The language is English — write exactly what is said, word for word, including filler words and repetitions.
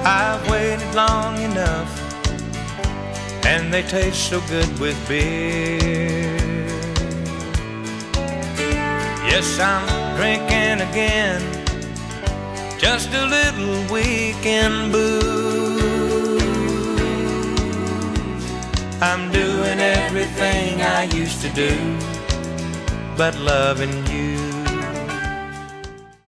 I've waited long enough, and they taste so good with beer. Yes, I'm drinking again, just a little weekend booze. I'm doing everything I used to do, but loving you.